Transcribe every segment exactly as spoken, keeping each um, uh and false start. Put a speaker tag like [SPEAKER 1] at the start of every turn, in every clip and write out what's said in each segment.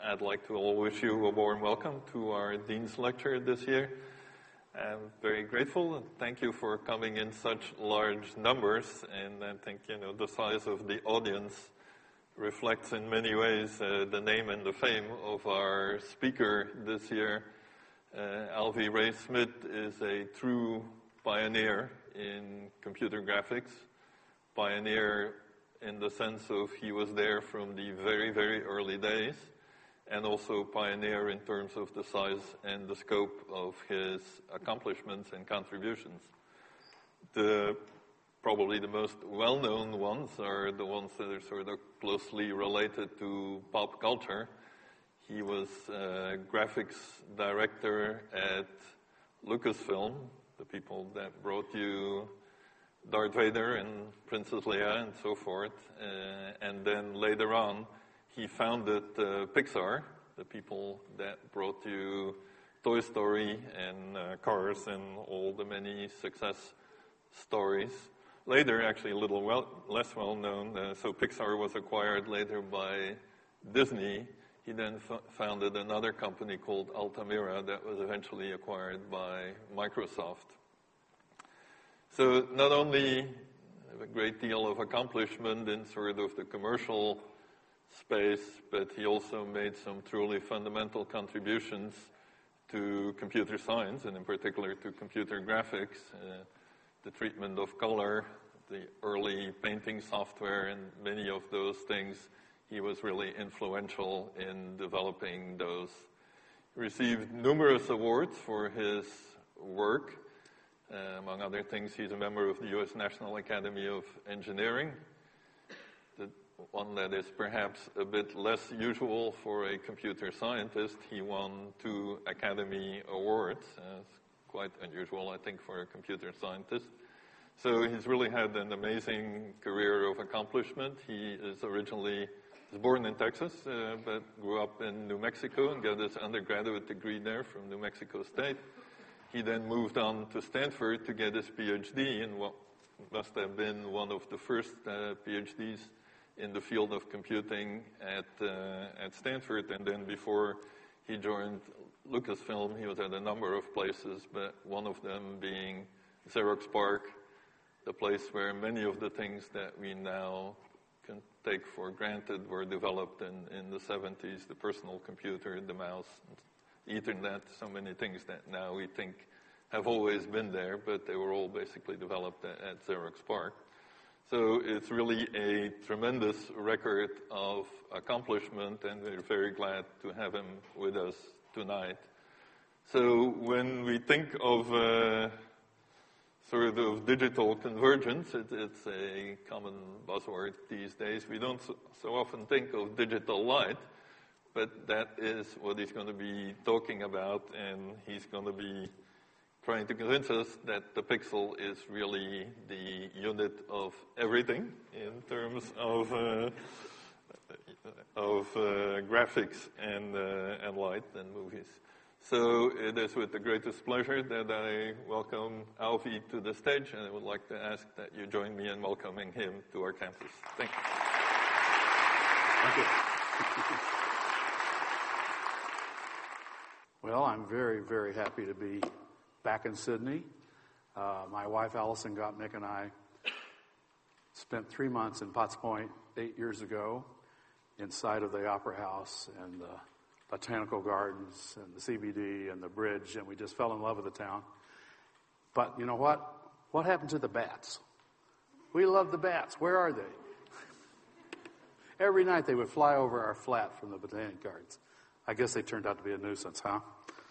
[SPEAKER 1] I'd like to all wish you a warm welcome to our Dean's Lecture this year. I'm very grateful and thank you for coming in such large numbers. And I think, you know, the size of the audience reflects in many ways uh, the name and the fame of our speaker this year. Uh, Alvy Ray Smith is a true pioneer in computer graphics, pioneer in the sense of he was there from the very, very early days, and also pioneer in terms of the size and the scope of his accomplishments and contributions. The probably the most well-known ones are the ones that are sort of closely related to pop culture. He was uh, graphics director at Lucasfilm, the people that brought you Darth Vader and Princess Leia and so forth. Uh, and then later on, he founded uh, Pixar, the people that brought you Toy Story and uh, Cars and all the many success stories. Later, actually a little well, less well known, uh, so Pixar was acquired later by Disney. He then f- founded another company called Altamira that was eventually acquired by Microsoft. So not only a great deal of accomplishment in sort of the commercial space, but he also made some truly fundamental contributions to computer science, and in particular to computer graphics, uh, the treatment of color, the early painting software, and many of those things. He was really influential in developing those. He received numerous awards for his work. Uh, among other things, he's a member of the U S National Academy of Engineering. The one that is perhaps a bit less usual for a computer scientist, he won two Academy Awards. Uh, it's quite unusual, I think, for a computer scientist. So he's really had an amazing career of accomplishment. He is originally was born in Texas, uh, but grew up in New Mexico and got his undergraduate degree there from New Mexico State. He then moved on to Stanford to get his PhD in what must have been one of the first uh, PhDs in the field of computing at uh, at Stanford. And then before he joined Lucasfilm, he was at a number of places, but one of them being Xerox PARC, the place where many of the things that we now can take for granted were developed in, in the seventies, the personal computer, the mouse, Ethernet, so many things that now we think have always been there, but they were all basically developed at, at Xerox PARC. So it's really a tremendous record of accomplishment, and we're very glad to have him with us tonight. So when we think of uh, sort of digital convergence, it, it's a common buzzword these days. We don't so, so often think of digital light, but that is what he's going to be talking about, and he's going to be trying to convince us that the pixel is really the unit of everything in terms of uh, of uh, graphics and uh, and light and movies. So it is with the greatest pleasure that I welcome Alvy to the stage, and I would like to ask that you join me in welcoming him to our campus. Thank you.
[SPEAKER 2] Thank you. Well, I'm very, very happy to be back in Sydney. Uh, my wife, Alison Gottmik, and I spent three months in Potts Point eight years ago inside of the Opera House and the Botanical Gardens and the C B D and the bridge, and we just fell in love with the town. But you know what? What happened to the bats? We love the bats. Where are they? Every night they would fly over our flat from the Botanic Gardens. I guess they turned out to be a nuisance, huh?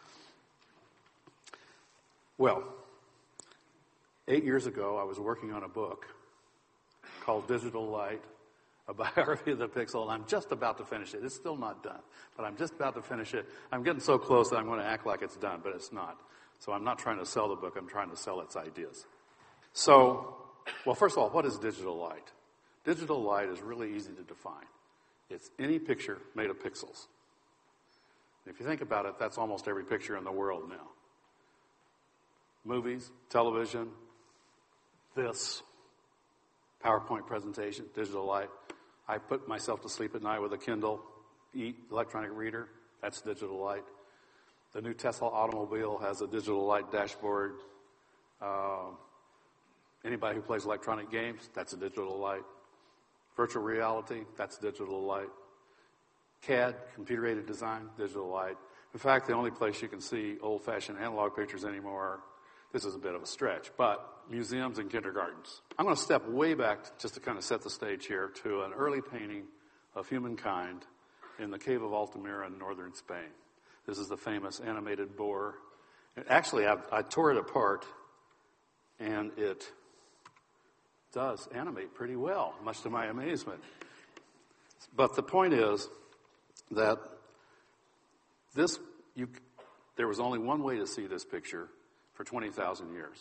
[SPEAKER 2] Well, eight years ago, I was working on a book called Digital Light, a biography of the pixel, and I'm just about to finish it. It's still not done, but I'm just about to finish it. I'm getting so close that I'm going to act like it's done, but it's not. So I'm not trying to sell the book. I'm trying to sell its ideas. So, well, first of all, what is digital light? Digital light is really easy to define. It's any picture made of pixels. If you think about it, that's almost every picture in the world now. Movies, television, this, PowerPoint presentation, digital light. I put myself to sleep at night with a Kindle. e- electronic reader, that's digital light. The new Tesla automobile has a digital light dashboard. Uh, anybody who plays electronic games, that's a digital light. Virtual reality, that's digital light. C A D, computer-aided design, digital light. In fact, the only place you can see old-fashioned analog pictures anymore, this is a bit of a stretch, but museums and kindergartens. I'm going to step way back just to kind of set the stage here to an early painting of humankind in the cave of Altamira in northern Spain. This is the famous animated boar. Actually, I, I tore it apart, and it does animate pretty well, much to my amazement. But the point is that this, you, there was only one way to see this picture for twenty thousand years.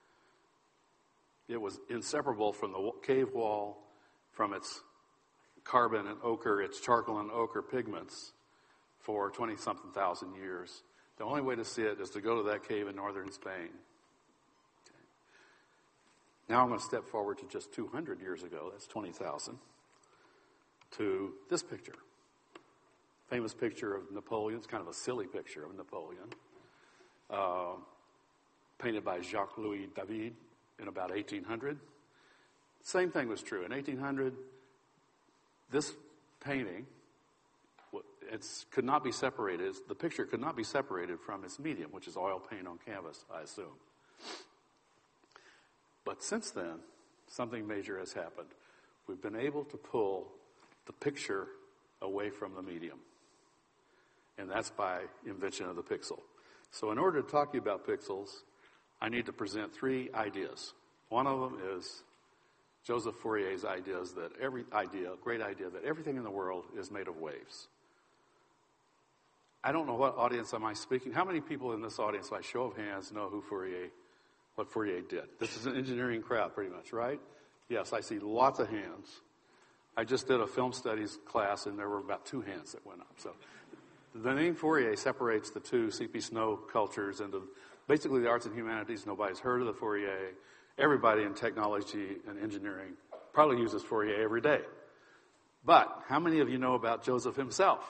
[SPEAKER 2] It was inseparable from the cave wall, from its carbon and ochre, its charcoal and ochre pigments for twenty-something thousand years. The only way to see it is to go to that cave in northern Spain. Okay. Now I'm going to step forward to just two hundred years ago, that's twenty thousand, to this picture. Famous picture of Napoleon. It's kind of a silly picture of Napoleon. Uh, painted by Jacques-Louis David in about eighteen hundred. Same thing was true. In eighteen hundred, this painting it's, could not be separated. The picture could not be separated from its medium, which is oil paint on canvas, I assume. But since then, something major has happened. We've been able to pull the picture away from the medium. And that's by invention of the pixel. So in order to talk to you about pixels, I need to present three ideas. One of them is Joseph Fourier's ideas that every idea, great idea, that everything in the world is made of waves. I don't know what audience am I speaking. How many people in this audience, by show of hands, know who Fourier, what Fourier did? This is an engineering crowd, pretty much, right? Yes, I see lots of hands. I just did a film studies class, and there were about two hands that went up. So the name Fourier separates the two C P Snow cultures into basically the arts and humanities. Nobody's heard of the Fourier. Everybody in technology and engineering probably uses Fourier every day. But how many of you know about Joseph himself?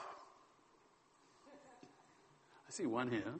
[SPEAKER 2] I see one hand.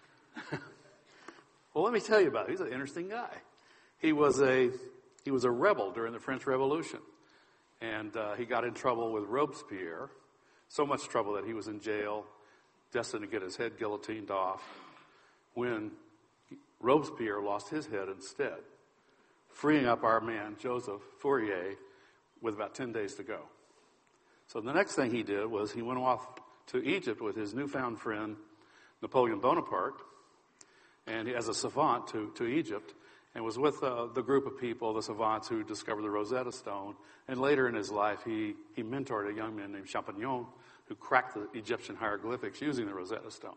[SPEAKER 2] Well, let me tell you about it. He's an interesting guy. He was a he was a rebel during the French Revolution, and uh, he got in trouble with Robespierre. So much trouble that he was in jail, destined to get his head guillotined off, when Robespierre lost his head instead, freeing up our man, Joseph Fourier, with about ten days to go. So the next thing he did was he went off to Egypt with his newfound friend, Napoleon Bonaparte, and he, as a savant to, to Egypt, and was with uh, the group of people, the savants who discovered the Rosetta Stone. And later in his life, he, he mentored a young man named Champollion, who cracked the Egyptian hieroglyphics using the Rosetta Stone.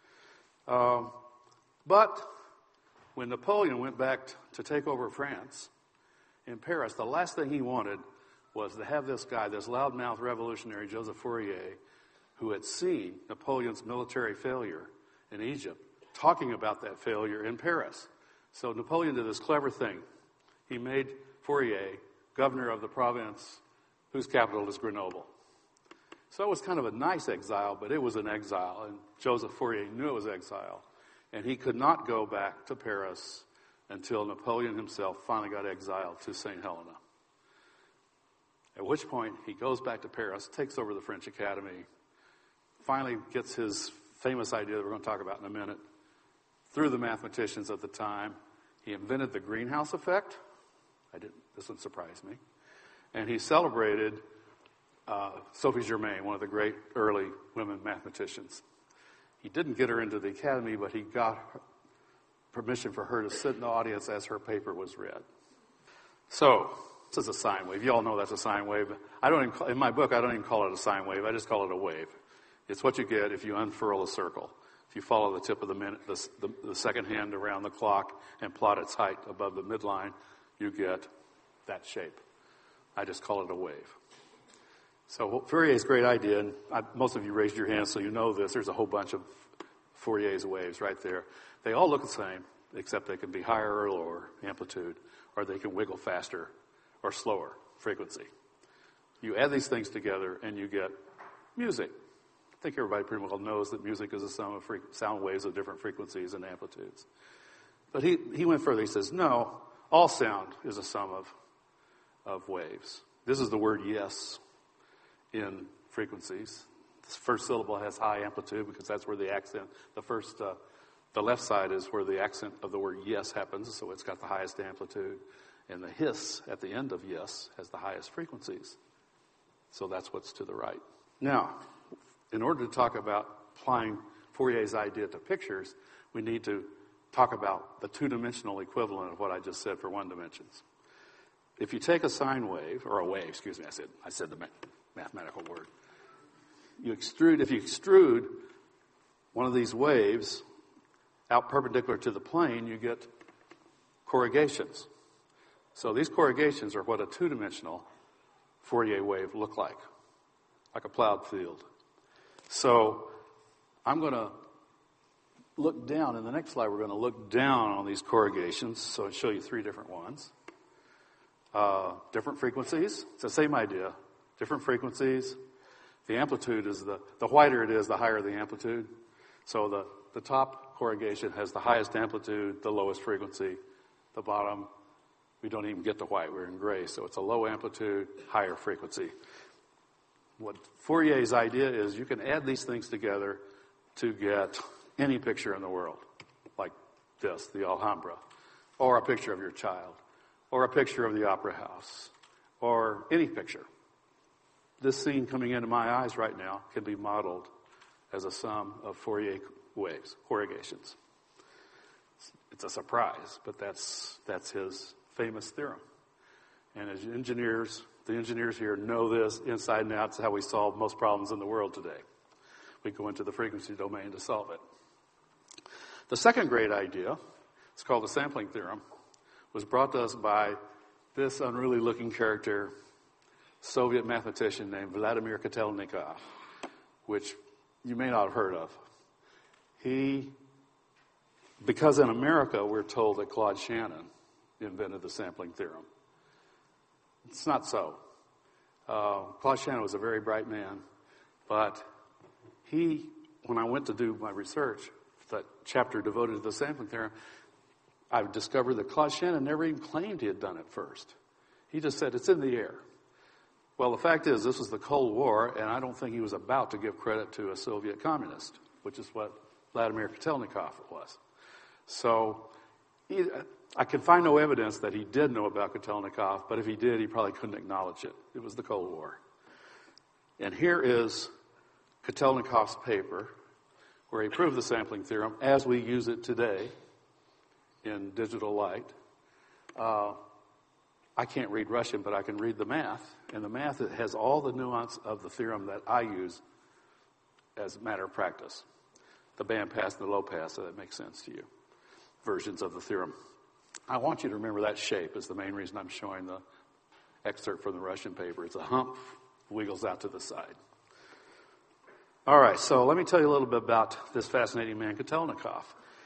[SPEAKER 2] Um, but when Napoleon went back t- to take over France in Paris, the last thing he wanted was to have this guy, this loudmouth revolutionary, Joseph Fourier, who had seen Napoleon's military failure in Egypt, talking about that failure in Paris. So Napoleon did this clever thing. He made Fourier governor of the province whose capital is Grenoble. So it was kind of a nice exile, but it was an exile, and Joseph Fourier knew it was exile. And he could not go back to Paris until Napoleon himself finally got exiled to Saint Helena. At which point, he goes back to Paris, takes over the French Academy, finally gets his famous idea that we're going to talk about in a minute through the mathematicians at the time. He invented the greenhouse effect. I didn't, this would surprise me. And he celebrated uh, Sophie Germain, one of the great early women mathematicians. He didn't get her into the academy, but he got her, permission for her to sit in the audience as her paper was read. So, this is a sine wave. You all know that's a sine wave. I don't even call, in my book, I don't even call it a sine wave. I just call it a wave. It's what you get if you unfurl a circle. If you follow the tip of the minute, the, the, the second hand around the clock and plot its height above the midline, you get that shape. I just call it a wave. So Fourier's great idea, and I, most of you raised your hands, so you know this. There's a whole bunch of Fourier's waves right there. They all look the same, except they can be higher or lower amplitude, or they can wiggle faster or slower frequency. You add these things together, and you get music. I think everybody pretty well knows that music is a sum of fre- sound waves of different frequencies and amplitudes. But he, he went further. He says, no, all sound is a sum of, of waves. This is the word yes in frequencies. The first syllable has high amplitude because that's where the accent, the first, uh, the left side is where the accent of the word yes happens, so it's got the highest amplitude. And the hiss at the end of yes has the highest frequencies. So that's what's to the right. Now, in order to talk about applying Fourier's idea to pictures, we need to talk about the two-dimensional equivalent of what I just said for one dimensions. If you take a sine wave, or a wave, excuse me, I said I said the mathematical word. You extrude, if you extrude one of these waves out perpendicular to the plane, you get corrugations. So these corrugations are what a two-dimensional Fourier wave look like, like a plowed field. So I'm going to look down. In the next slide, we're going to look down on these corrugations. So I'll show you three different ones. Uh, different frequencies. It's the same idea. Different frequencies. The amplitude is the, the whiter it is, the higher the amplitude. So the, the top corrugation has the highest amplitude, the lowest frequency. The bottom, we don't even get to white. We're in gray. So it's a low amplitude, higher frequency. What Fourier's idea is, you can add these things together to get any picture in the world, like this, the Alhambra, or a picture of your child, or a picture of the Opera House, or any picture. This scene coming into my eyes right now can be modeled as a sum of Fourier waves, corrugations. It's a surprise, but that's that's his famous theorem. And as engineers, the engineers here know this inside and out. It's how we solve most problems in the world today. We go into the frequency domain to solve it. The second great idea, it's called the sampling theorem, was brought to us by this unruly looking character, Soviet mathematician named Vladimir Kotelnikov, which you may not have heard of. He, because in America we're told that Claude Shannon invented the sampling theorem. It's not so. Uh, Claude Shannon was a very bright man, but he, when I went to do my research, that chapter devoted to the sampling theorem, I discovered that Claude Shannon never even claimed he had done it first. He just said, it's in the air. Well, the fact is, this was the Cold War, and I don't think he was about to give credit to a Soviet communist, which is what Vladimir Kotelnikov was. So he, I can find no evidence that he did know about Kotelnikov, but if he did, he probably couldn't acknowledge it. It was the Cold War. And here is Kotelnikov's paper, where he proved the sampling theorem as we use it today in digital light. Uh, I can't read Russian, but I can read the math. And the math has all the nuance of the theorem that I use as a matter of practice. The band pass and the low pass, so that makes sense to you. Versions of the theorem. I want you to remember that shape is the main reason I'm showing the excerpt from the Russian paper. It's a hump, wiggles out to the side. All right, so let me tell you a little bit about this fascinating man, Kotelnikov.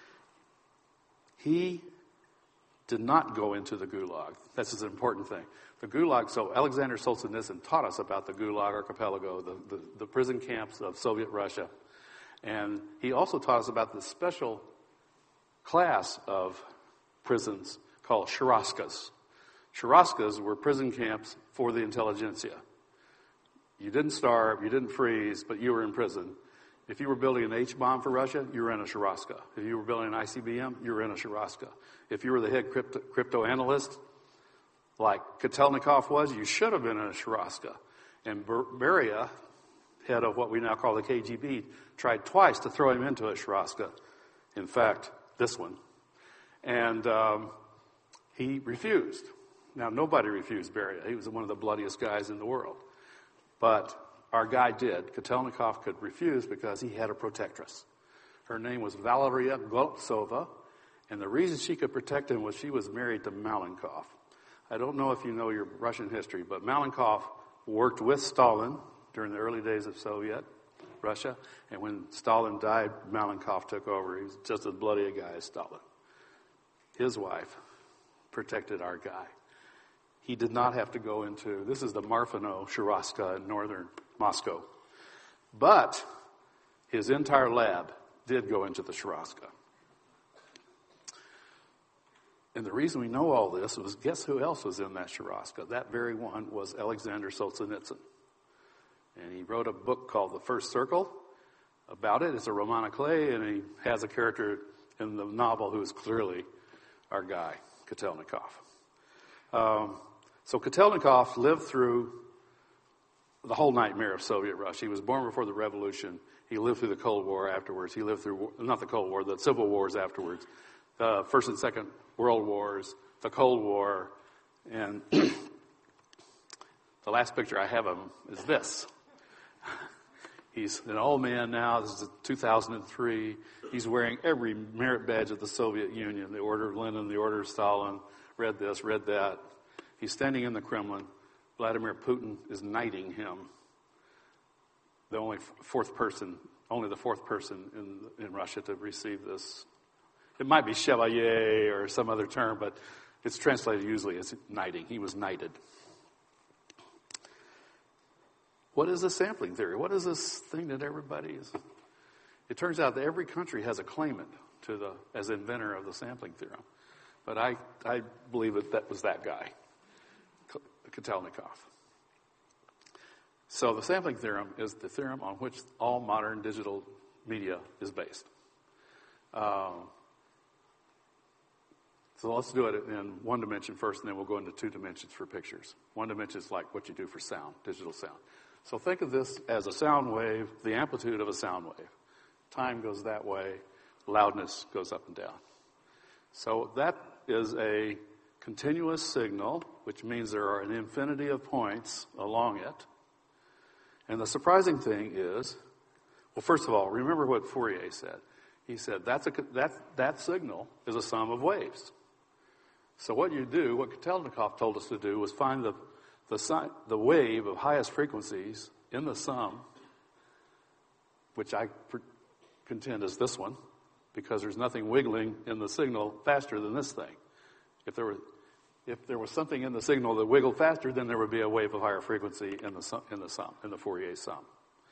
[SPEAKER 2] He did not go into the Gulag. This is an important thing. The Gulag, so Alexander Solzhenitsyn taught us about the Gulag Archipelago, the, the, the prison camps of Soviet Russia. And he also taught us about the special class of prisons called Sharaskas. Sharaskas were prison camps for the intelligentsia. You didn't starve, you didn't freeze, but you were in prison. If you were building an H-bomb for Russia, you were in a Sharaska. If you were building an I C B M, you were in a Sharaska. If you were the head crypto, crypto analyst, like Kotelnikov was, you should have been in a Sharaska. And Beria, head of what we now call the K G B, tried twice to throw him into a Sharaska. In fact, this one. And um, he refused. Now, nobody refused Beria. He was one of the bloodiest guys in the world. But our guy did. Kotelnikov could refuse because he had a protectress. Her name was Valeria Goltsova, and the reason she could protect him was she was married to Malenkov. I don't know if you know your Russian history, but Malenkov worked with Stalin during the early days of Soviet Russia, and when Stalin died, Malenkov took over. He was just as bloody a guy as Stalin. His wife protected our guy. He did not have to go into, this is the Marfano Sharaska in northern Moscow. But his entire lab did go into the Swarovska. And the reason we know all this was, guess who else was in that Swarovska? That very one was Alexander Solzhenitsyn. And he wrote a book called The First Circle about it. It's a roman à clef, and he has a character in the novel who is clearly our guy, Kotelnikov. Um, so Kotelnikov lived through the whole nightmare of Soviet Russia. He was born before the revolution. He lived through the Cold War afterwards. He lived through, not the Cold War, the civil wars afterwards. The First and Second World Wars, the Cold War, and the last picture I have of him is this. He's an old man now. This is two thousand three. He's wearing every merit badge of the Soviet Union, the Order of Lenin, the Order of Stalin, read this, read that. He's standing in the Kremlin. Vladimir Putin is knighting him. The only fourth person, only the fourth person in, in Russia to receive this. It might be chevalier or some other term, but it's translated usually as knighting. He was knighted. What is the sampling theory? What is this thing that everybody is? It turns out that every country has a claimant to the as inventor of the sampling theorem. But I, I believe that that was that guy, Kotelnikov. So the sampling theorem is the theorem on which all modern digital media is based. Um, so let's do it in one dimension first, and then we'll go into two dimensions for pictures. One dimension is like what you do for sound, digital sound. So think of this as a sound wave, the amplitude of a sound wave. Time goes that way, loudness goes up and down. So that is a continuous signal, which means there are an infinity of points along it. And the surprising thing is, well, first of all, remember what Fourier said. He said that's a, that, that signal is a sum of waves. So what you do, what Kotelnikov told us to do, was find the The, the wave of highest frequencies in the sum, which I pr- contend is this one, because there's nothing wiggling in the signal faster than this thing. If there were, if there was something in the signal that wiggled faster, then there would be a wave of higher frequency in the sum, in the sum, in the Fourier sum.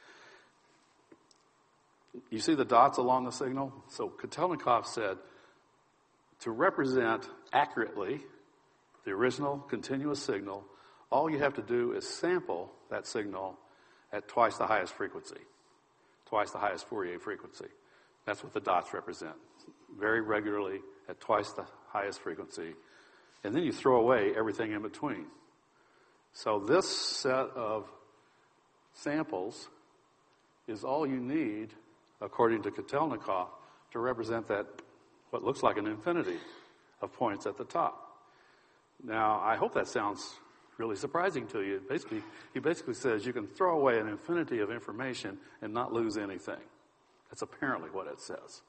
[SPEAKER 2] You see the dots along the signal? So Kotelnikov said, to represent accurately the original continuous signal, all you have to do is sample that signal at twice the highest frequency, twice the highest Fourier frequency. That's what the dots represent, very regularly at twice the highest frequency. And then you throw away everything in between. So this set of samples is all you need, according to Kotelnikov, to represent that, what looks like an infinity of points at the top. Now, I hope that sounds really surprising to you. Basically, he basically says you can throw away an infinity of information and not lose anything. That's apparently what it says.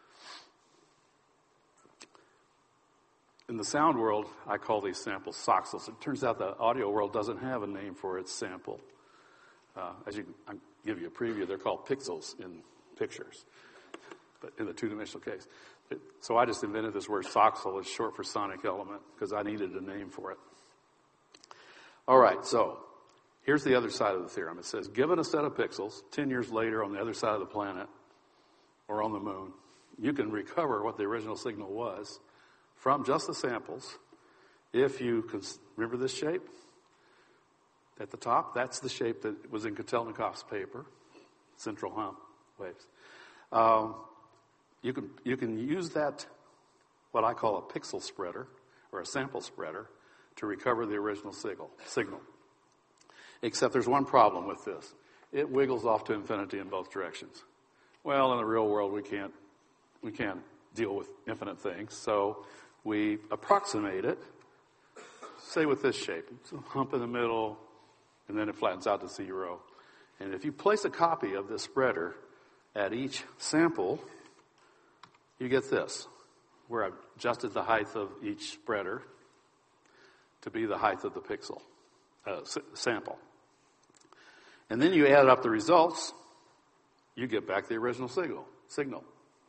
[SPEAKER 2] In the sound world, I call these samples soxels. It turns out the audio world doesn't have a name for its sample. Uh, as you, I'll give you a preview, they're called pixels in pictures, but in the two-dimensional case. It, so I just invented this word soxel. It's short for sonic element because I needed a name for it. All right, so here's the other side of the theorem. It says, given a set of pixels, ten years later on the other side of the planet or on the moon, you can recover what the original signal was from just the samples if you can remember this shape at the top. That's the shape that was in Kotelnikov's paper, central hump waves. Um, you can you can use that, what I call a pixel spreader or a sample spreader, to recover the original signal. Signal. Except there's one problem with this. It wiggles off to infinity in both directions. Well, in the real world, we can't we can't deal with infinite things, so we approximate it, say with this shape. It's a hump in the middle, and then it flattens out to zero. And if you place a copy of this spreader at each sample, you get this, where I've adjusted the height of each spreader to be the height of the pixel uh, sample. And then you add up the results, you get back the original signal. Signal.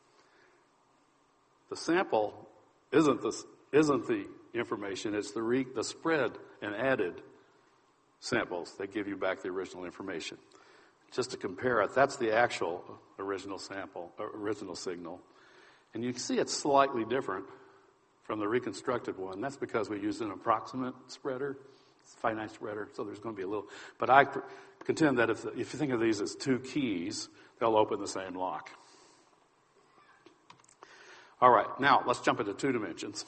[SPEAKER 2] The sample isn't the isn't the information; it's the re, the spread and added samples that give you back the original information. just to compare it, that's the actual original sample, original signal. And you can see it's slightly different from the reconstructed one. That's because we used an approximate spreader, finite spreader, so there's going to be a little. But I contend that if, if you think of these as two keys, they'll open the same lock. All right, now let's jump into two dimensions.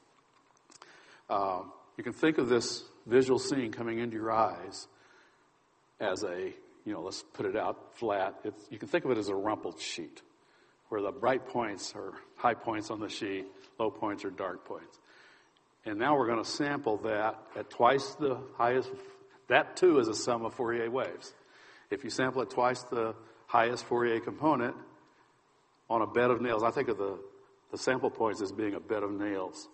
[SPEAKER 2] Uh, you can think of this visual scene coming into your eyes as a, you know, let's put it out flat. It's, you can think of it as a rumpled sheet, where the bright points are high points on the sheet, low points are dark points. And now we're going to sample that at twice the highest. That, too, is a sum of Fourier waves. If you sample at twice the highest Fourier component on a bed of nails, I think of the, the sample points as being a bed of nails.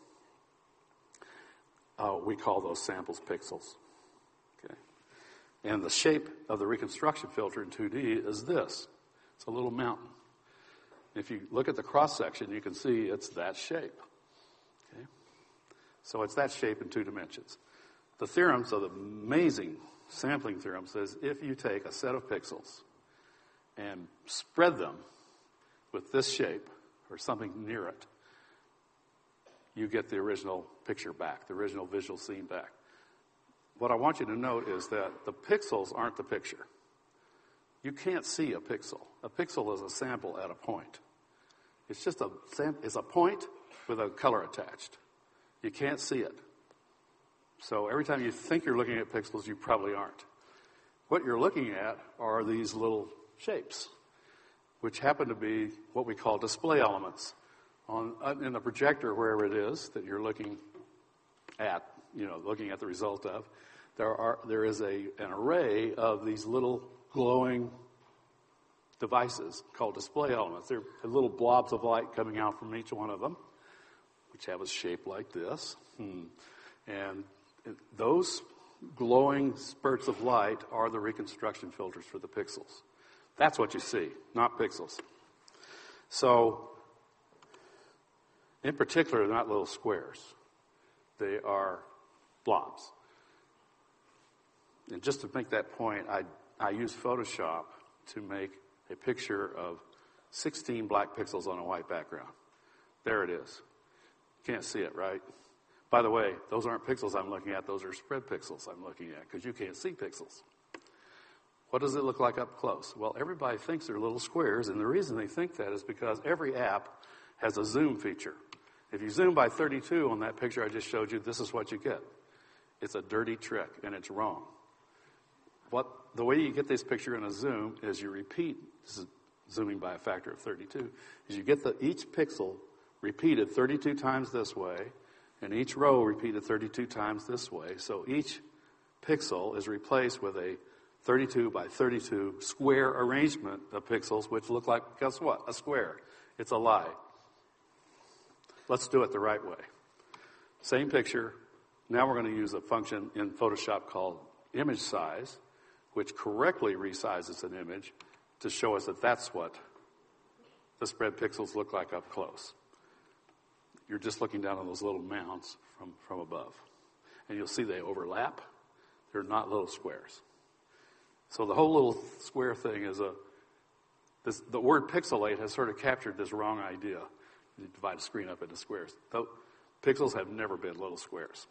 [SPEAKER 2] Uh, we call those samples pixels. Okay. And the shape of the reconstruction filter in two D is this. It's a little mountain. If you look at the cross-section, you can see it's that shape. Okay? So it's that shape in two dimensions. The theorem, so the amazing sampling theorem, says if you take a set of pixels and spread them with this shape or something near it, you get the original picture back, the original visual scene back. What I want you to note is that the pixels aren't the picture. You can't see a pixel. A pixel is a sample at a point. It's just a it's a point with a color attached. You can't see it. So every time you think you're looking at pixels, you probably aren't. What you're looking at are these little shapes, which happen to be what we call display elements. On in the projector, wherever it is that you're looking at, you know, looking at the result of, there are there is a an array of these little glowing devices called display elements. They're little blobs of light coming out from each one of them, which have a shape like this. Hmm. And those glowing spurts of light are the reconstruction filters for the pixels. That's what you see, not pixels. So, in particular, they're not little squares. They are blobs. And just to make that point, I, I use Photoshop to make a picture of sixteen black pixels on a white background. There it is. Can't see it, right? By the way, those aren't pixels I'm looking at. Those are spread pixels I'm looking at because you can't see pixels. What does it look like up close? Well, everybody thinks they're little squares, and the reason they think that is because every app has a zoom feature. If you zoom by thirty-two on that picture I just showed you, this is what you get. It's a dirty trick, and it's wrong. What the way you get this picture in a zoom is you repeat, this is zooming by a factor of thirty-two, is you get the each pixel repeated thirty-two times this way, and each row repeated thirty-two times this way. So each pixel is replaced with a thirty-two by thirty-two square arrangement of pixels, which look like, guess what? A square. It's a lie. Let's do it the right way. Same picture. Now we're going to use a function in Photoshop called image size, which correctly resizes an image to show us that that's what the spread pixels look like up close. You're just looking down on those little mounds from, from above. And you'll see they overlap. They're not little squares. So the whole little square thing is a, this, the word pixelate has sort of captured this wrong idea. You divide a screen up into squares. Though pixels have never been little squares.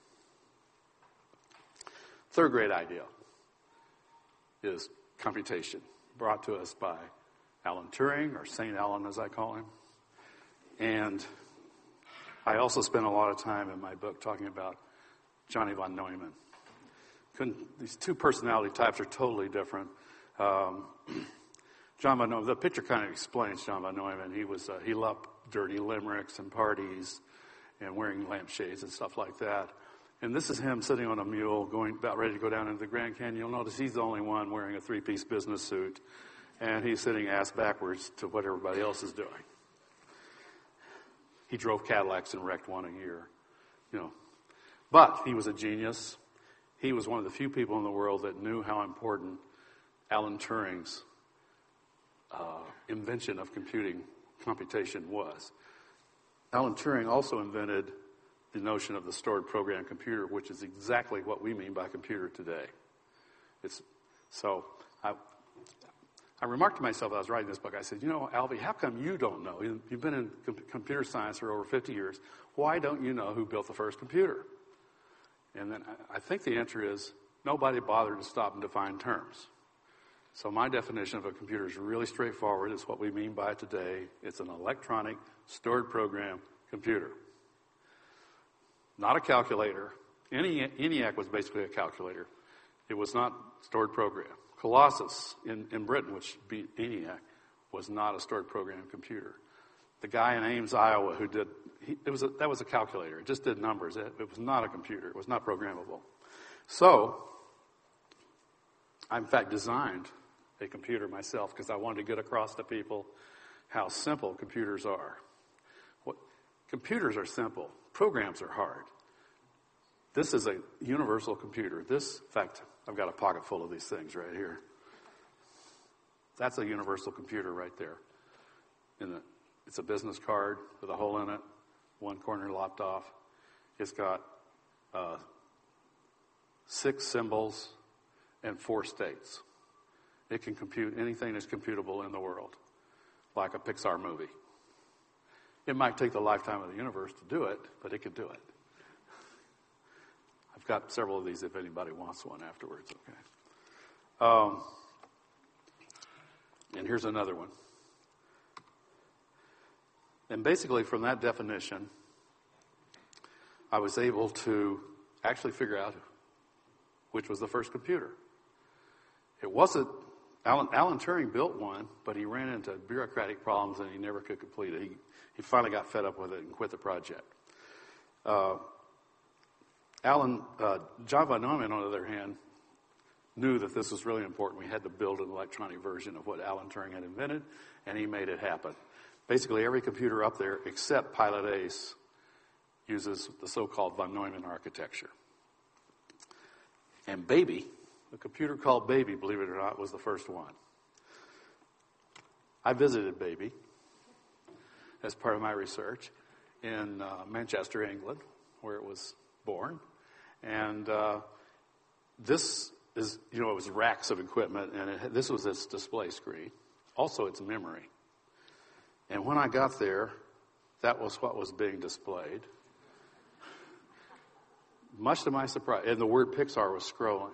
[SPEAKER 2] Third grade idea is computation, brought to us by Alan Turing, or Saint Alan as I call him. And I also spent a lot of time in my book talking about Johnny von Neumann. Couldn't, these two personality types are totally different. Um, John von Neumann, the picture kind of explains John von Neumann. He was uh, he loved dirty limericks and parties and wearing lampshades and stuff like that. And this is him sitting on a mule, going about ready to go down into the Grand Canyon. You'll notice he's the only one wearing a three-piece business suit, and he's sitting ass backwards to what everybody else is doing. He drove Cadillacs and wrecked one a year, you know. But he was a genius. He was one of the few people in the world that knew how important Alan Turing's uh, invention of computing computation was. Alan Turing also invented the notion of the stored program computer, which is exactly what we mean by computer today. It's so I, I remarked to myself as I was writing this book, I said, you know, Albie, how come you don't know? You've been in com- computer science for over fifty years. Why don't you know who built the first computer? And then I, I think the answer is nobody bothered to stop and define terms. So my definition of a computer is really straightforward. It's what we mean by it today. It's an electronic stored program computer. Not a calculator. Any, ENIAC was basically a calculator. It was not stored program. Colossus in, in Britain, which beat ENIAC, was not a stored program computer. The guy in Ames, Iowa, who did, he, it was a, that was a calculator. It just did numbers. It, it was not a computer. It was not programmable. So, I in fact designed a computer myself because I wanted to get across to people how simple computers are. What, computers are simple. Programs are hard. This is a universal computer. This, in fact, I've got a pocket full of these things right here. That's a universal computer right there. In the, it's a business card with a hole in it, one corner lopped off. It's got uh, six symbols and four states. It can compute anything that's computable in the world, like a Pixar movie. It might take the lifetime of the universe to do it, but it could do it. I've got several of these if anybody wants one afterwards, okay? Um, and here's another one. And basically from that definition, I was able to actually figure out which was the first computer. It wasn't, Alan, Alan Turing built one, but he ran into bureaucratic problems and he never could complete it. He, he finally got fed up with it and quit the project. Uh, Alan, uh, John von Neumann, on the other hand, knew that this was really important. We had to build an electronic version of what Alan Turing had invented, and he made it happen. Basically, every computer up there except Pilot Ace uses the so-called von Neumann architecture. And Baby, a computer called Baby, believe it or not, was the first one. I visited Baby as part of my research in uh, Manchester, England, where it was born. And uh, this is, you know, it was racks of equipment, and it, this was its display screen. Also, its memory. And when I got there, that was what was being displayed. Much to my surprise, and the word Pixar was scrolling.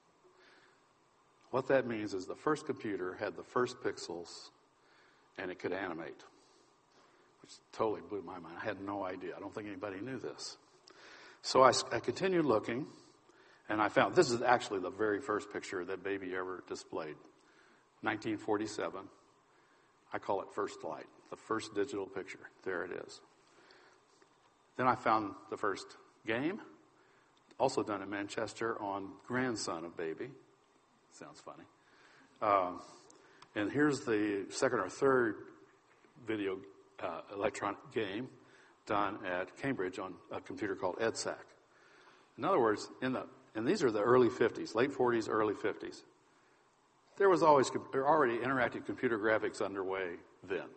[SPEAKER 2] What that means is the first computer had the first pixels, and it could animate, which totally blew my mind. I had no idea. I don't think anybody knew this. So I, I continued looking, and I found this is actually the very first picture that Baby ever displayed. nineteen forty-seven. I call it First Light, the first digital picture. There it is. Then I found the first game, also done in Manchester, on grandson of Baby. Sounds funny. Um, and here's the second or third video uh, electronic game done at Cambridge on a computer called EDSAC. In other words, in the and these are the early fifties, late forties, early fifties. There was always there were already interactive computer graphics underway then.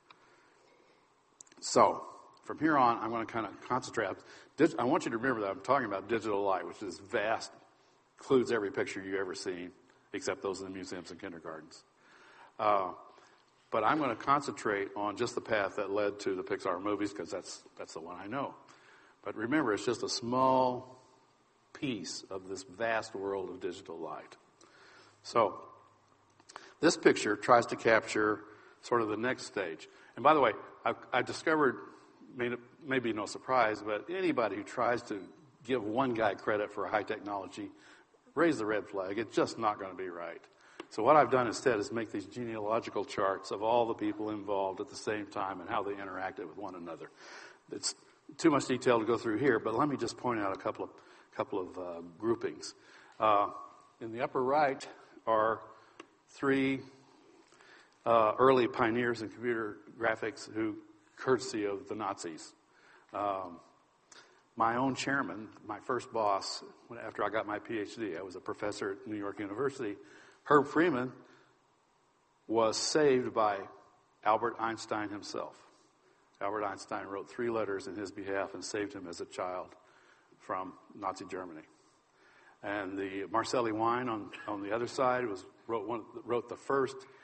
[SPEAKER 2] So from here on, I'm going to kind of concentrate. I want you to remember that I'm talking about digital light, which is vast, includes every picture you've ever seen, except those in the museums and kindergartens. Uh, but I'm going to concentrate on just the path that led to the Pixar movies, because that's that's the one I know. But remember, it's just a small piece of this vast world of digital light. So this picture tries to capture sort of the next stage. And by the way, I've, I've discovered, may, may be no surprise, but anybody who tries to give one guy credit for high technology, raise the red flag. It's just not going to be right. So what I've done instead is make these genealogical charts of all the people involved at the same time and how they interacted with one another. It's too much detail to go through here, but let me just point out a couple of couple of uh, groupings. Uh, in the upper right are three uh, early pioneers in computer graphics who, courtesy of the Nazis. Um, my own chairman, my first boss, when, after I got my P H D, I was a professor at New York University. Herb Freeman was saved by Albert Einstein himself. Albert Einstein wrote three letters in his behalf and saved him as a child from Nazi Germany. And the Marcelli Wine on, on the other side was wrote one wrote the first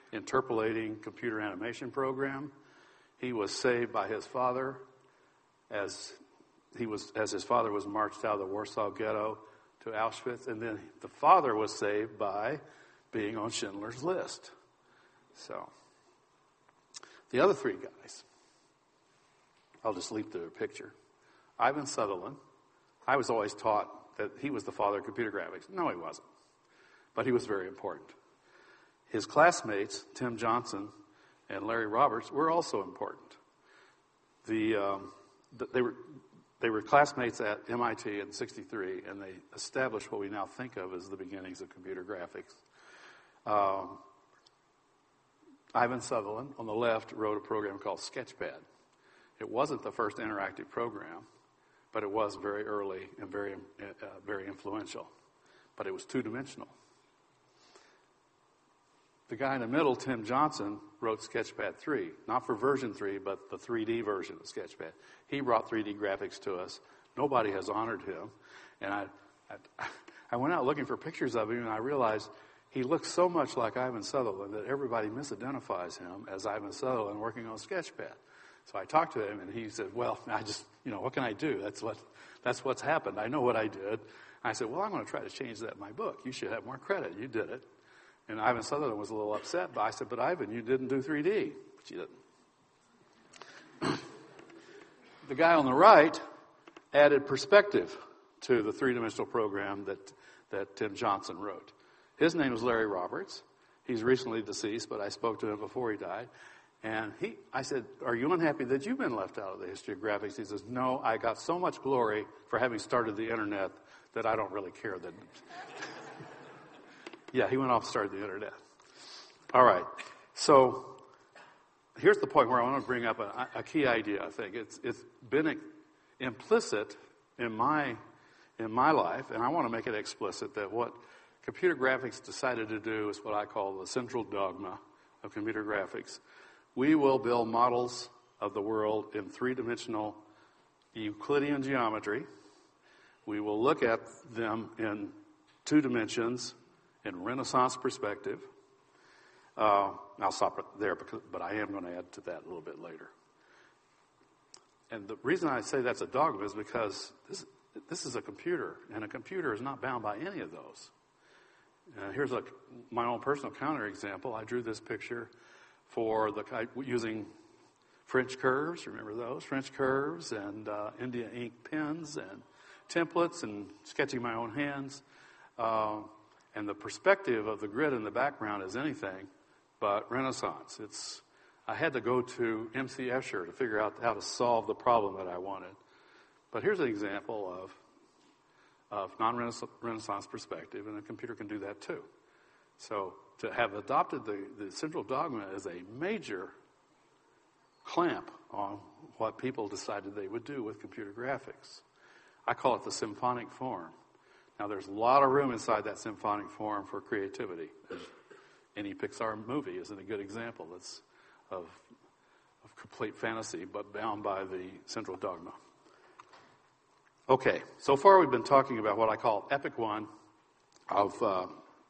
[SPEAKER 2] interpolating computer animation program. He was saved by his father as he was as his father was marched out of the Warsaw Ghetto to Auschwitz, and then the father was saved by being on Schindler's List. So the other three guys, I'll just leap through a picture. Ivan Sutherland. I was always taught that he was the father of computer graphics. No, he wasn't. But he was very important. His classmates, Tim Johnson and Larry Roberts, were also important. The, um, they were they were classmates at M I T in sixty-three, and they established what we now think of as the beginnings of computer graphics. Um, Ivan Sutherland, on the left, wrote a program called Sketchpad. It wasn't the first interactive program, but it was very early and very, uh, very influential. But it was two-dimensional. The guy in the middle, Tim Johnson, wrote Sketchpad three, not for version three, but the three D version of Sketchpad. He brought three D graphics to us. Nobody has honored him. And I, I, I went out looking for pictures of him, and I realized he looks so much like Ivan Sutherland that everybody misidentifies him as Ivan Sutherland working on Sketchpad. So I talked to him, and he said, well, I just, you know, what can I do? That's what, that's what's happened. I know what I did. I said, well, I'm going to try to change that in my book. You should have more credit. You did it. And Ivan Sutherland was a little upset, but I said, but Ivan, you didn't do three D. But you didn't. The guy on the right added perspective to the three-dimensional program that, that Tim Johnson wrote. His name is Larry Roberts. He's recently deceased, but I spoke to him before he died. And he, I said, are you unhappy that you've been left out of the history of graphics? He says, no, I got so much glory for having started the internet that I don't really care that. Yeah, he went off and started the internet. All right. So here's the point where I want to bring up a, a key idea, I think. It's it's been implicit in my in my life, and I want to make it explicit that what computer graphics decided to do is what I call the central dogma of computer graphics. We will build models of the world in three-dimensional Euclidean geometry. We will look at them in two dimensions in Renaissance perspective. Uh, I'll stop there, because, but I am going to add to that a little bit later. And the reason I say that's a dogma is because this, this is a computer, and a computer is not bound by any of those. Uh, here's a, my own personal counterexample. I drew this picture for the using French curves. Remember those? French curves and uh, India ink pens and templates and sketching my own hands. Uh, and the perspective of the grid in the background is anything but Renaissance. It's I had to go to M C Escher to figure out how to solve the problem that I wanted. But here's an example of of non-Renaissance perspective, and a computer can do that too. So to have adopted the, the central dogma as a major clamp on what people decided they would do with computer graphics. I call it the symphonic form. Now there's a lot of room inside that symphonic form for creativity. Any Pixar movie isn't a good example that's of, of complete fantasy, but bound by the central dogma. Okay, so far we've been talking about what I call Epic One of uh,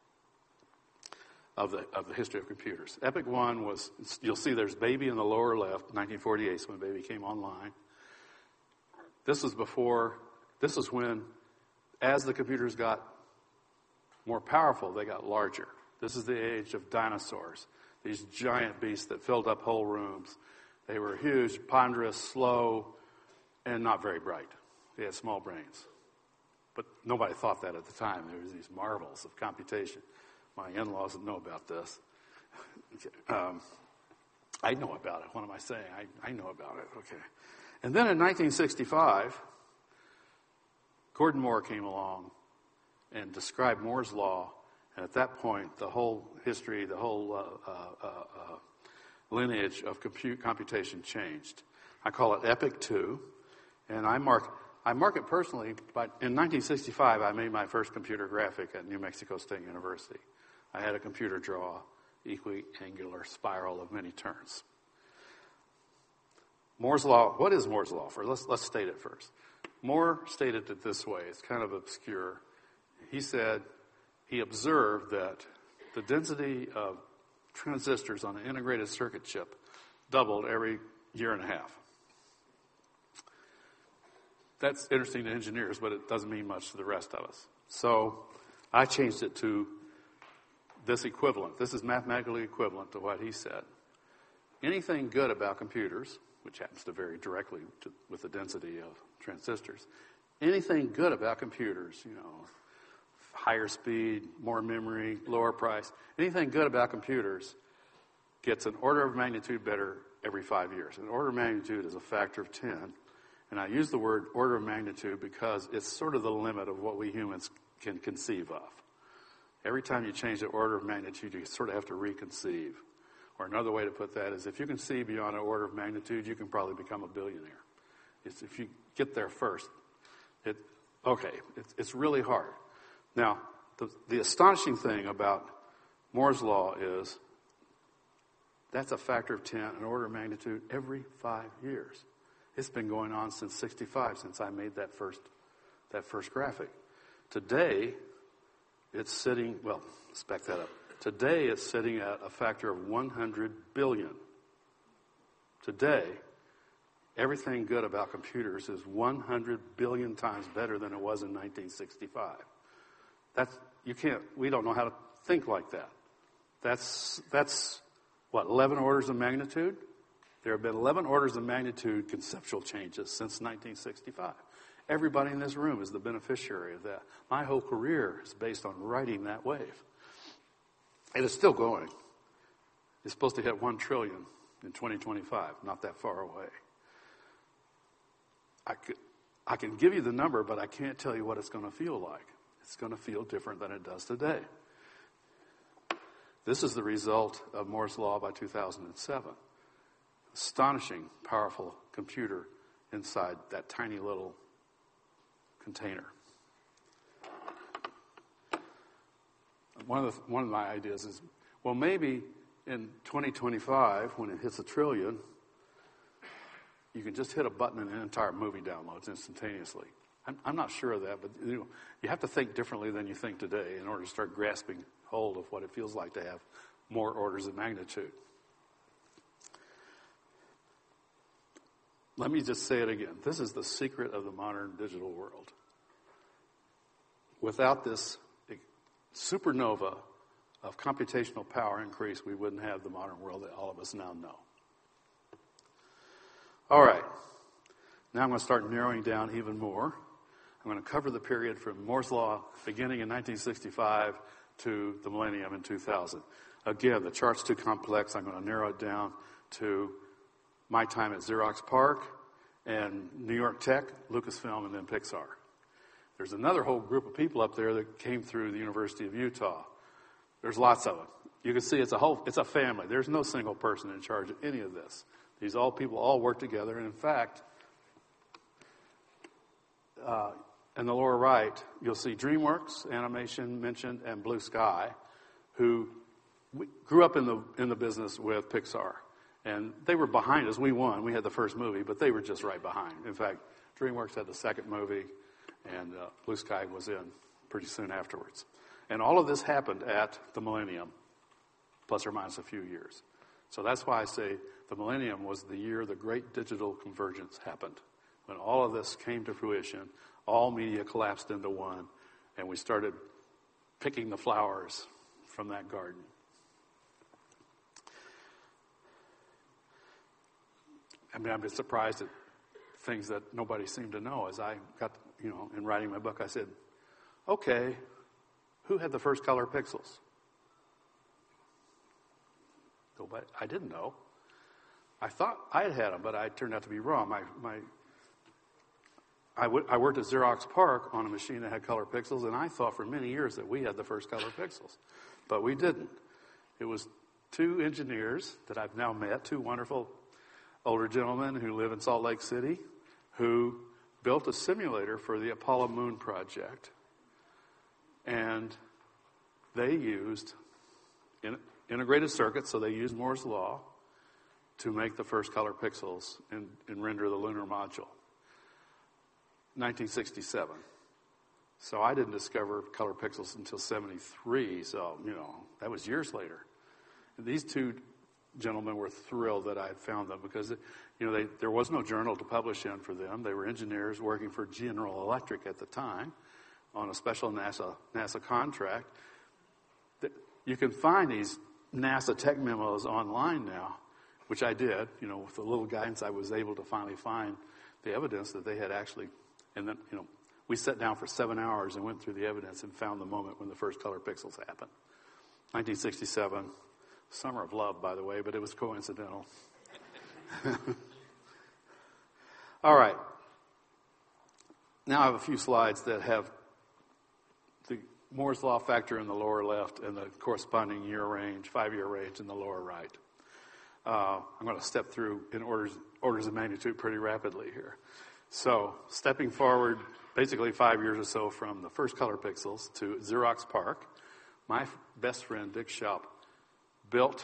[SPEAKER 2] of the of the history of computers. Epic One was, you'll see there's Baby in the lower left, nineteen forty-eight, so when Baby came online. This was before, this is when, as the computers got more powerful, they got larger. This is the age of dinosaurs, these giant beasts that filled up whole rooms. They were huge, ponderous, slow, and not very bright. They had small brains. But nobody thought that at the time. There was these marvels of computation. My in-laws know about this. um, I know about it. What am I saying? I, I know about it. Okay. And then in nineteen sixty-five, Gordon Moore came along and described Moore's law. And at that point, the whole history, the whole uh, uh, uh, uh, lineage of compute, computation changed. I call it Epic two. And I mark... I mark it personally, but in nineteen sixty-five, I made my first computer graphic at New Mexico State University. I had a computer draw equiangular spiral of many turns. Moore's law, what is Moore's law? For let's let's state it first. Moore stated it this way. It's kind of obscure. He said he observed that the density of transistors on an integrated circuit chip doubled every year and a half. That's interesting to engineers, but it doesn't mean much to the rest of us. So I changed it to this equivalent. This is mathematically equivalent to what he said. Anything good about computers, which happens to vary directly to, with the density of transistors, anything good about computers, you know, higher speed, more memory, lower price, anything good about computers gets an order of magnitude better every five years. An order of magnitude is a factor of ten. And I use the word order of magnitude because it's sort of the limit of what we humans can conceive of. Every time you change the order of magnitude, you sort of have to reconceive. Or another way to put that is if you can see beyond an order of magnitude, you can probably become a billionaire. It's if you get there first. It, okay, it's, it's really hard. Now, the, the astonishing thing about Moore's law is that's a factor of ten, an order of magnitude, every five years. It's been going on since sixty-five, since I made that first that first graphic. Today, it's sitting, well, let's back that up. Today, it's sitting at a factor of one hundred billion. Today, everything good about computers is one hundred billion times better than it was in nineteen sixty-five. That's, you can't, we don't know how to think like that. That's, that's what, eleven orders of magnitude? There have been eleven orders of magnitude conceptual changes since nineteen sixty-five. Everybody in this room is the beneficiary of that. My whole career is based on riding that wave. And it's still going. It's supposed to hit one trillion in twenty twenty-five, not that far away. I, could, I can give you the number, but I can't tell you what it's going to feel like. It's going to feel different than it does today. This is the result of Moore's law by two thousand seven. Astonishing, powerful computer inside that tiny little container. One of the, one of my ideas is, well, maybe in twenty twenty-five, when it hits a trillion, you can just hit a button and an entire movie downloads instantaneously. I'm, I'm not sure of that, but you know, you have to think differently than you think today in order to start grasping hold of what it feels like to have more orders of magnitude. Let me just say it again. This is the secret of the modern digital world. Without this supernova of computational power increase, we wouldn't have the modern world that all of us now know. All right. Now I'm going to start narrowing down even more. I'm going to cover the period from Moore's law beginning in nineteen sixty-five to the millennium in two thousand. Again, the chart's too complex. I'm going to narrow it down to my time at Xerox PARC and New York Tech, Lucasfilm, and then Pixar. There's another whole group of people up there that came through the University of Utah. There's lots of them. You can see it's a whole, it's a family. There's no single person in charge of any of this. These all people all work together. And in fact, uh, in the lower right, you'll see DreamWorks Animation mentioned and Blue Sky, who grew up in the in the business with Pixar. And they were behind us. We won. We had the first movie, but they were just right behind. In fact, DreamWorks had the second movie, and uh, Blue Sky was in pretty soon afterwards. And all of this happened at the millennium, plus or minus a few years. So that's why I say the millennium was the year the great digital convergence happened. When all of this came to fruition, all media collapsed into one, and we started picking the flowers from that garden. I mean, I've been surprised at things that nobody seemed to know. As I got, you know, in writing my book, I said, okay, who had the first color pixels? Nobody. I didn't know. I thought I had had them, but I turned out to be wrong. My, my, I, w- I worked at Xerox PARC on a machine that had color pixels, and I thought for many years that we had the first color pixels. But we didn't. It was two engineers that I've now met, two wonderful older gentlemen who live in Salt Lake City, who built a simulator for the Apollo Moon project. And they used in, integrated circuits, so they used Moore's law to make the first color pixels and, and render the lunar module. nineteen sixty-seven. So I didn't discover color pixels until seventy-three, so, you know, that was years later. These two gentlemen were thrilled that I had found them because, you know, they, there was no journal to publish in for them. They were engineers working for General Electric at the time on a special NASA NASA contract. You can find these NASA tech memos online now, which I did. You know, with a little guidance, I was able to finally find the evidence that they had actually, and then, you know, we sat down for seven hours and went through the evidence and found the moment when the first color pixels happened. nineteen sixty-seven, summer of love, by the way, but it was coincidental. All right. Now I have a few slides that have the Moore's Law factor in the lower left and the corresponding year range, five-year range in the lower right. Uh, I'm going to step through in orders, orders of magnitude pretty rapidly here. So stepping forward basically five years or so from the first color pixels to Xerox PARC, my best friend, Dick Shoup, built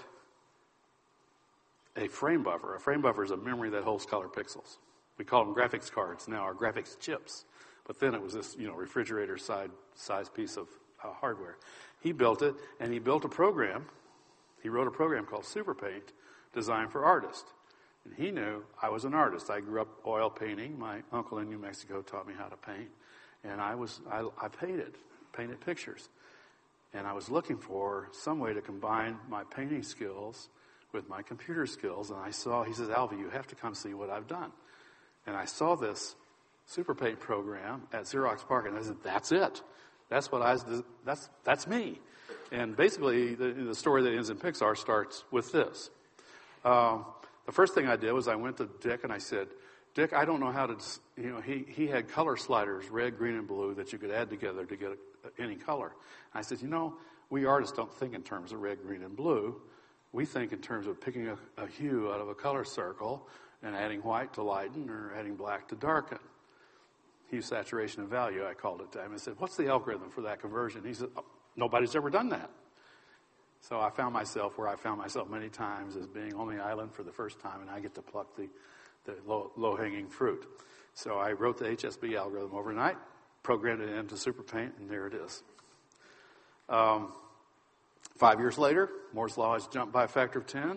[SPEAKER 2] a frame buffer. A frame buffer is a memory that holds color pixels. We call them graphics cards now, or graphics chips. But then it was this, you know, refrigerator side size piece of uh, hardware. He built it, and he built a program. He wrote a program called SuperPaint, designed for artists. And he knew I was an artist. I grew up oil painting. My uncle in New Mexico taught me how to paint. And I was I, I painted, painted pictures. And I was looking for some way to combine my painting skills with my computer skills. And I saw, he says, Alvy, you have to come see what I've done. And I saw this SuperPaint program at Xerox PARC, and I said, that's it. That's what I, that's, that's me. And basically, the, the story that ends in Pixar starts with this. Um, the first thing I did was I went to Dick and I said, Dick, I don't know how to, you know, he, he had color sliders, red, green, and blue, that you could add together to get a, any color. And I said, you know, we artists don't think in terms of red, green, and blue. We think in terms of picking a, a hue out of a color circle and adding white to lighten or adding black to darken. Hue, saturation, and value, I called it to him. I said, what's the algorithm for that conversion? He said, oh, nobody's ever done that. So I found myself where I found myself many times as being on the island for the first time, and I get to pluck the, the low, low-hanging fruit. So I wrote the H S B algorithm overnight, programmed it into SuperPaint, and there it is. Um, five years later, Moore's Law has jumped by a factor of ten.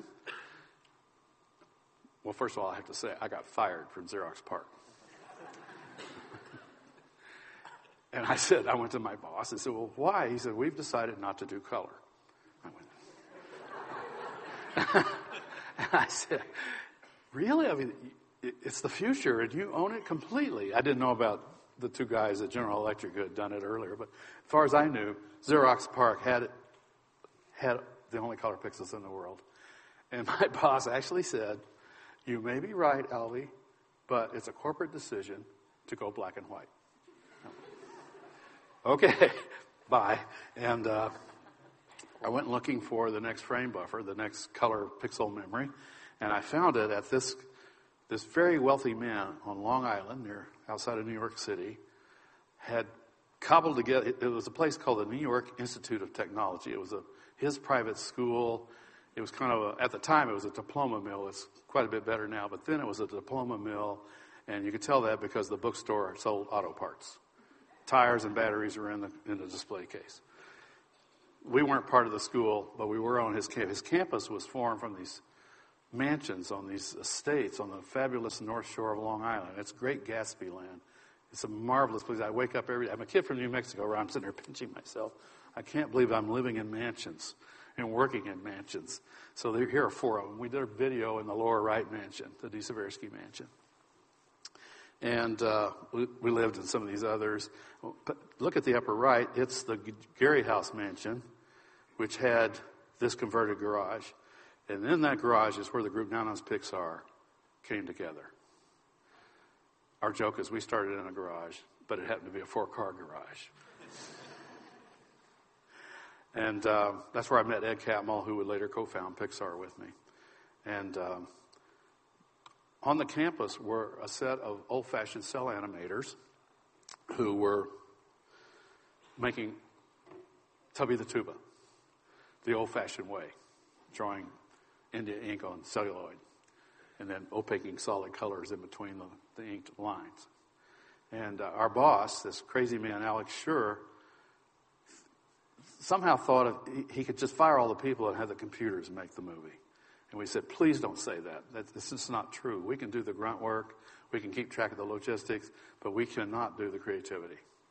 [SPEAKER 2] Well, first of all, I have to say, I got fired from Xerox PARC. And I said, I went to my boss and said, well, why? He said, we've decided not to do color. I went, and I said, really? I mean, it's the future, and you own it completely. I didn't know about the two guys at General Electric who had done it earlier, but as far as I knew, Xerox PARC had had the only color pixels in the world. And my boss actually said, you may be right, Alvy, but it's a corporate decision to go black and white. Okay, bye. And uh, I went looking for the next frame buffer, the next color pixel memory, and I found it at this this very wealthy man on Long Island, near outside of New York City, had cobbled together. It was a place called the New York Institute of Technology. It was a his private school. It was kind of a, at the time it was a diploma mill. It's quite a bit better now, but then it was a diploma mill, and you could tell that because the bookstore sold auto parts. Tires and batteries were in the in the display case. We weren't part of the school, but we were on his campus. His campus was formed from these mansions on these estates on the fabulous North Shore of Long Island. It's Great Gatsby land. It's a marvelous place. I wake up every day. I'm a kid from New Mexico where I'm sitting there pinching myself. I can't believe I'm living in mansions and working in mansions. So there, here are four of them. We did a video in the lower right mansion, the D. Seversky mansion. And uh, we, we lived in some of these others. But look at the upper right. It's the Gary House mansion, which had this converted garage. And in that garage is where the group Now Known as Pixar came together. Our joke is we started in a garage, but it happened to be a four-car garage. And uh, that's where I met Ed Catmull, who would later co-found Pixar with me. And um, on the campus were a set of old-fashioned cell animators who were making Tubby the Tuba the old-fashioned way, drawing India ink on celluloid and then opaquing solid colors in between the, the inked lines. And uh, our boss, this crazy man, Alex Schur, somehow thought of, he, he could just fire all the people and have the computers make the movie. And we said, please don't say that. that. This is not true. We can do the grunt work. We can keep track of the logistics, but we cannot do the creativity.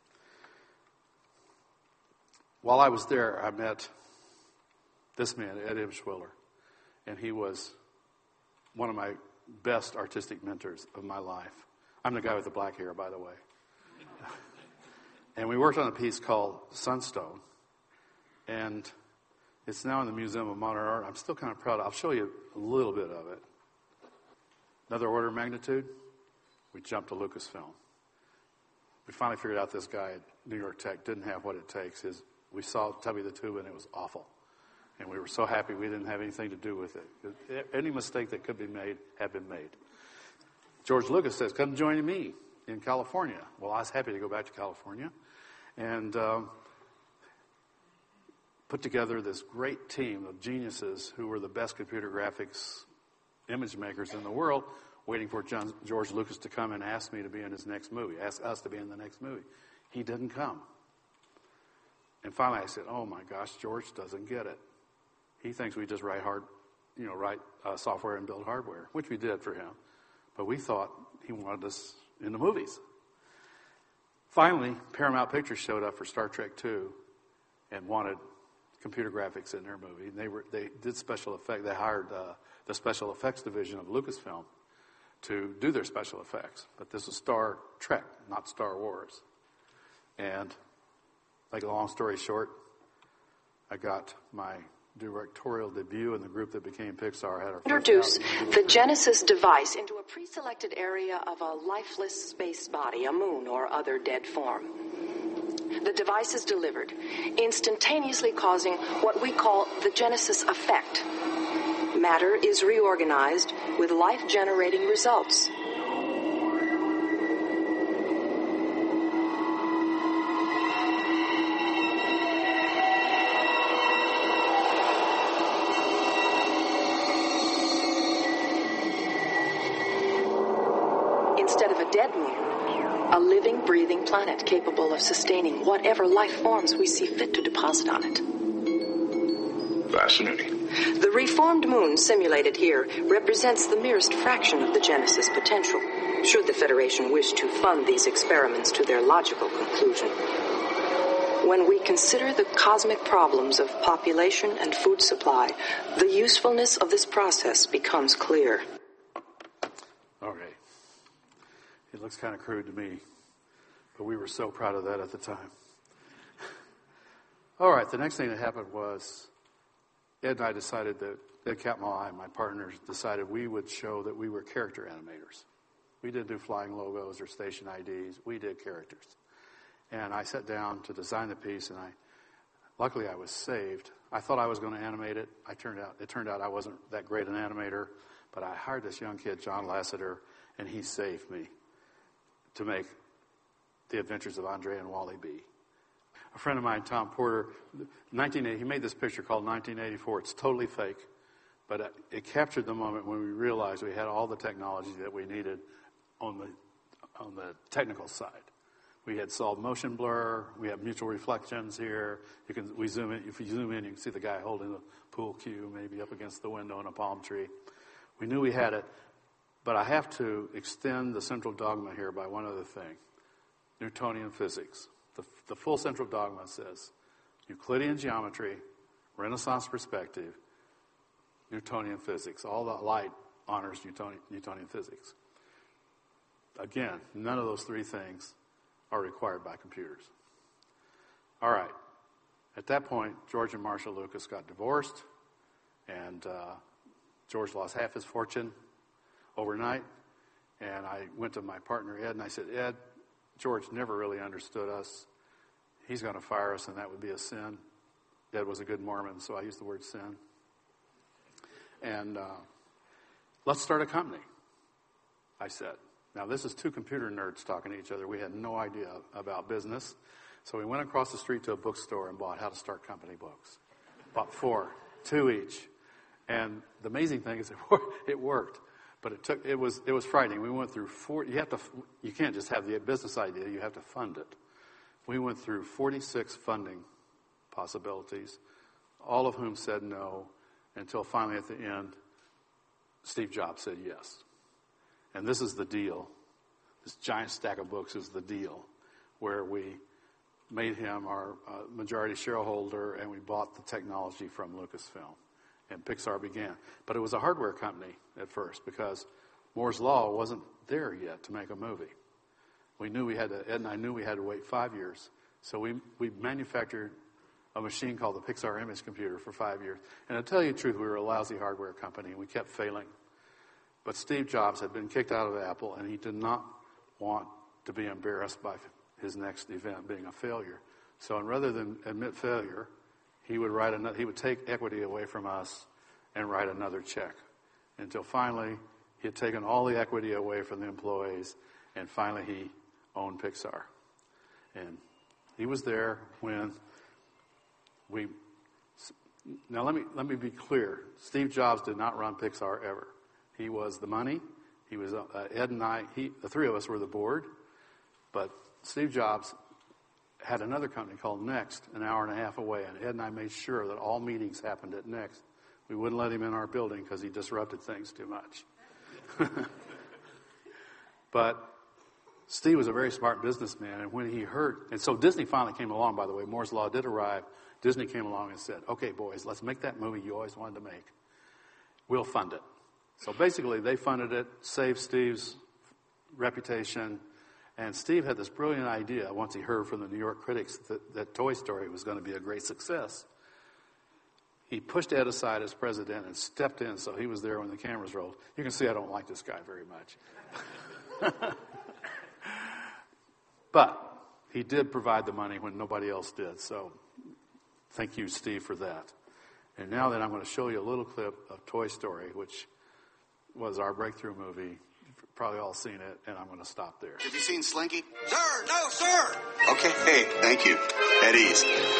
[SPEAKER 2] While I was there, I met this man, Ed Ibschwiller, and he was one of my best artistic mentors of my life. I'm the guy with the black hair, by the way. And we worked on a piece called Sunstone, and it's now in the Museum of Modern Art. I'm still kind of proud. I'll show you a little bit of it. Another order of magnitude, we jumped to Lucasfilm. We finally figured out this guy at New York Tech didn't have what it takes. His, we saw Tubby the Tube, and it was awful. And we were so happy we didn't have anything to do with it. Any mistake that could be made had been made. George Lucas says, come join me in California. Well, I was happy to go back to California. And um, put together this great team of geniuses who were the best computer graphics image makers in the world, waiting for John, George Lucas to come and ask me to be in his next movie, ask us to be in the next movie. He didn't come. And finally I said, oh my gosh, George doesn't get it. He thinks we just write hard, you know, write uh, software and build hardware, which we did for him. But we thought he wanted us in the movies. Finally, Paramount Pictures showed up for Star Trek two and wanted computer graphics in their movie. And they were they did special effects. They hired uh, the special effects division of Lucasfilm to do their special effects. But this was Star Trek, not Star Wars. And like a long story short, I got my directorial debut in the group that became Pixar. Had our
[SPEAKER 3] Introduce the Genesis device into a pre-selected area of a lifeless space body, a moon or other dead form. The device is delivered, instantaneously causing what we call the Genesis effect. Matter is reorganized with life-generating results. Instead of a dead moon, a living, breathing planet capable of sustaining whatever life forms we see fit to deposit on it.
[SPEAKER 4] Fascinating.
[SPEAKER 3] The reformed moon simulated here represents the merest fraction of the Genesis potential, should the Federation wish to fund these experiments to their logical conclusion. When we consider the cosmic problems of population and food supply, the usefulness of this process becomes clear.
[SPEAKER 2] Okay. It looks kind of crude to me, but we were so proud of that at the time. All right, the next thing that happened was Ed and I decided that, Ed Catmull and my partners decided we would show that we were character animators. We didn't do flying logos or station I Ds. We did characters. And I sat down to design the piece, and I, luckily I was saved. I thought I was going to animate it. I turned out, it turned out I wasn't that great an animator, but I hired this young kid, John Lasseter, and he saved me to make The Adventures of Andre and Wally B. A friend of mine, Tom Porter, nineteen eighty, he made this picture called nineteen eighty-four. It's totally fake, but it captured the moment when we realized we had all the technology that we needed on the on the technical side. We had solved motion blur. We have mutual reflections here. You can we zoom in. If you zoom in, you can see the guy holding a pool cue, maybe up against the window in a palm tree. We knew we had it, but I have to extend the central dogma here by one other thing: Newtonian physics. The, the full central dogma says Euclidean geometry, Renaissance perspective, Newtonian physics. All the light honors Newtonian, Newtonian physics. Again, none of those three things are required by computers. All right. At that point, George and Marcia Lucas got divorced, and uh, George lost half his fortune overnight. And I went to my partner, Ed, and I said, Ed, George never really understood us. He's going to fire us, and that would be a sin. Ed was a good Mormon, so I used the word sin. And uh, let's start a company, I said. Now, this is two computer nerds talking to each other. We had no idea about business. So we went across the street to a bookstore and bought How to Start Company books. Bought four, two each. And the amazing thing is it worked. But it took it was it was frightening. We went through four. You have to you can't just have the business idea. You have to fund it. We went through forty-six funding possibilities, all of whom said no, until finally at the end, Steve Jobs said yes. And this is the deal. This giant stack of books is the deal, where we made him our uh, majority shareholder, and we bought the technology from Lucasfilm, and Pixar began. But it was a hardware company at first, because Moore's Law wasn't there yet to make a movie. We knew we had to, Ed and I knew we had to wait five years. So we, we manufactured a machine called the Pixar Image Computer for five years. And to tell you the truth, we were a lousy hardware company, and we kept failing. But Steve Jobs had been kicked out of Apple, and he did not want to be embarrassed by his next event being a failure. So rather than admit failure, he would write another, he would take equity away from us and write another check. Until finally, he had taken all the equity away from the employees, and finally he owned Pixar. And he was there when we... Now let me let me be clear. Steve Jobs did not run Pixar ever. He was the money. He was uh, Ed and I. He, the three of us were the board. But Steve Jobs had another company called Next, an hour and a half away, and Ed and I made sure that all meetings happened at Next. We wouldn't let him in our building because he disrupted things too much. But Steve was a very smart businessman, and when he heard, and so Disney finally came along, by the way. Moore's Law did arrive. Disney came along and said, okay, boys, let's make that movie you always wanted to make. We'll fund it. So basically, they funded it, saved Steve's reputation, and Steve had this brilliant idea once he heard from the New York critics that, that Toy Story was going to be a great success. He pushed Ed aside as president and stepped in, so he was there when the cameras rolled. You can see I don't like this guy very much. But he did provide the money when nobody else did, so thank you, Steve, for that. And now then I'm going to show you a little clip of Toy Story, which was our breakthrough movie. You've probably all seen it, and I'm going to stop there.
[SPEAKER 4] Have you seen Slinky?
[SPEAKER 5] Sir, no, sir.
[SPEAKER 4] Okay, hey, thank you. At ease.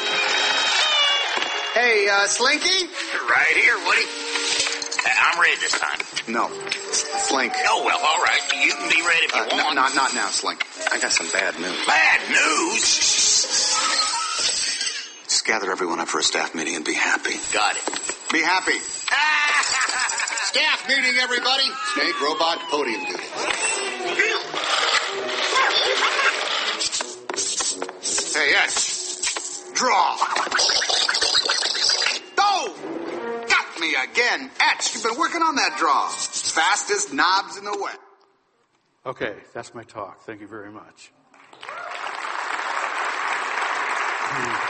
[SPEAKER 4] Hey, uh, Slinky?
[SPEAKER 5] Right here, Woody. I'm ready this time.
[SPEAKER 4] No, Slink.
[SPEAKER 5] Oh, well, all right. You can be ready if you
[SPEAKER 4] Uh, no,
[SPEAKER 5] want.
[SPEAKER 4] not, not now, Slink. I got some bad news.
[SPEAKER 5] Bad news?
[SPEAKER 4] Just gather everyone up for a staff meeting and be happy.
[SPEAKER 5] Got it.
[SPEAKER 4] Be happy. Staff meeting, everybody. Snake, robot, podium duty. Hey, yes. Draw. Oh! Got me again. Etch, you've been working on that draw. Fastest knobs in the West.
[SPEAKER 2] Okay, that's my talk. Thank you very much.